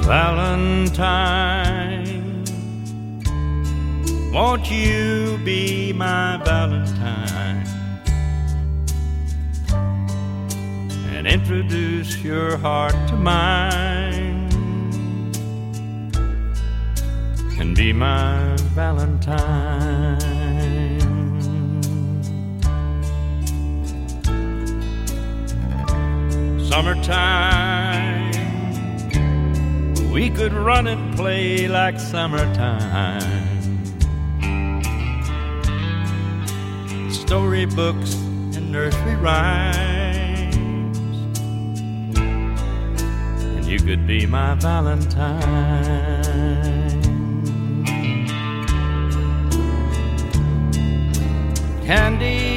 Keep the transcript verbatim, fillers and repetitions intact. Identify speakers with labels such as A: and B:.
A: Valentine, won't you be my Valentine and introduce your heart to mine and be my Valentine. Summertime, we could run and play like summertime. Storybooks and nursery rhymes, and you could be my Valentine. Candy